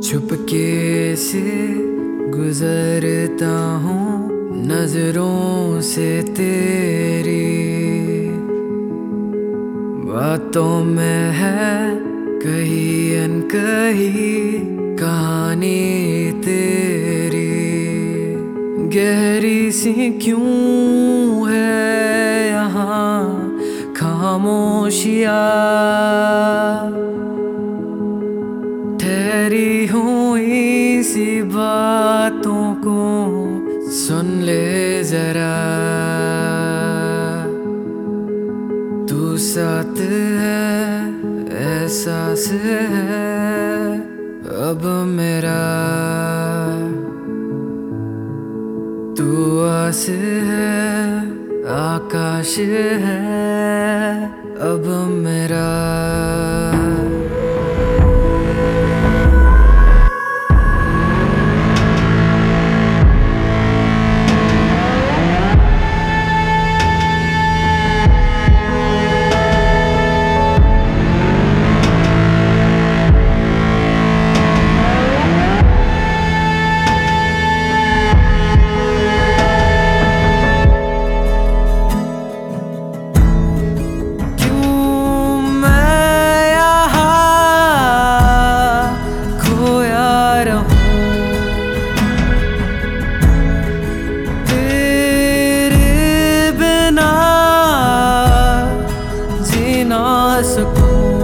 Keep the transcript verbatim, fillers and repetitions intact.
छुपके से गुजरता हूँ नजरों से तेरी, बातों में है कहीं अनकही कहानी तेरी। गहरी सी क्यों है यहाँ खामोशियाँ, ठहरी हुई सी बातों को सुन ले जरा। तू साथ है एहसास है अब मेरा, तू आस है आकाश है अब मेरा। सकूं